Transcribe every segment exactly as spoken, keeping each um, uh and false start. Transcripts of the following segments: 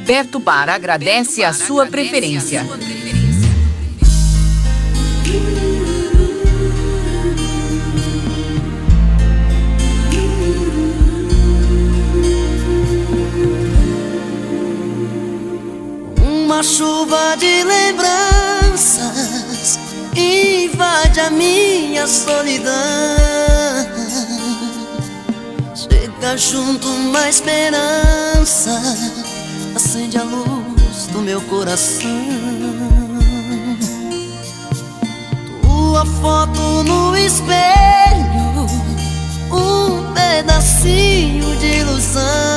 Perto Para agradece a sua preferência. Uma chuva de lembranças invade a minha solidão. Chega junto uma esperança, acende a luz do meu coração. Tua foto no espelho, um pedacinho de ilusão.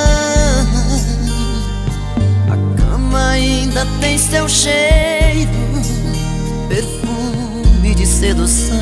A cama ainda tem seu cheiro, perfume de sedução.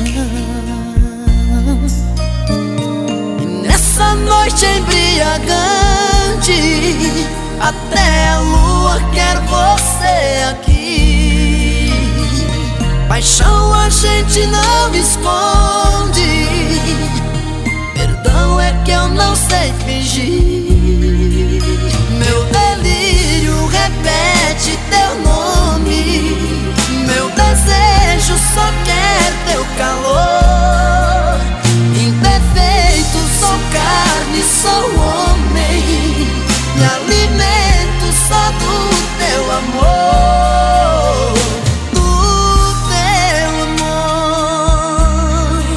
E nessa noite embriagante, até a lua quer você aqui. Paixão a gente não esconde, perdão é que eu não sei fingir. Meu delírio repete teu nome, meu desejo só quer teu calor. Imperfeito, sou carne, sou homem, me alimento só do teu amor, do teu amor.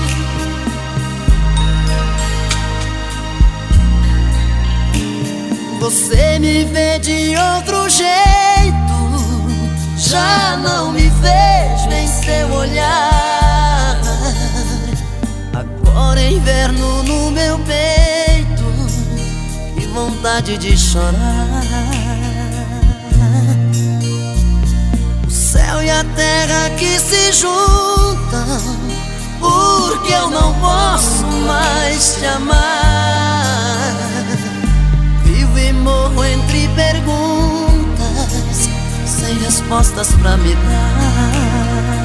Você me vê de outro jeito, já não me vejo em seu olhar. Agora é inverno no meu peito, que vontade de chorar. O céu e a terra que se juntam, porque eu não posso mais te amar. Vivo e morro entre perguntas, sem respostas pra me dar.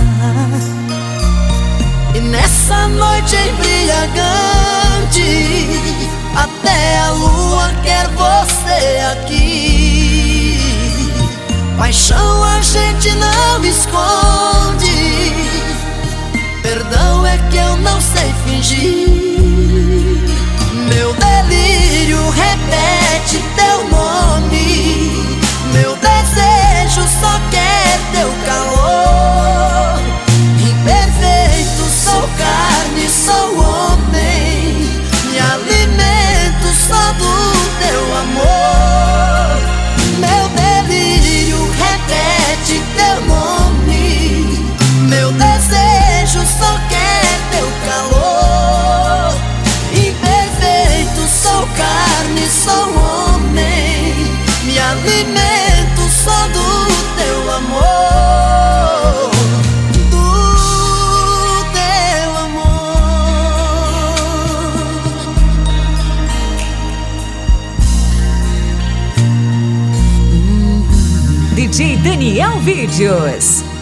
E nessa noite embriagante, até a lua quer você aqui. Paixão a gente não esconde, perdão é que eu não sei fingir. Meu delírio repete teu nome, meu desejo só quer teu calor. Imperfeito, sou carne, sou homem, me alimento só do teu amor. Meu delírio repete teu nome, meu desejo só quer teu calor. Imperfeito, sou carne, sou homem, me alimento só do teu amor, do teu amor. D J Daniel Vídeos.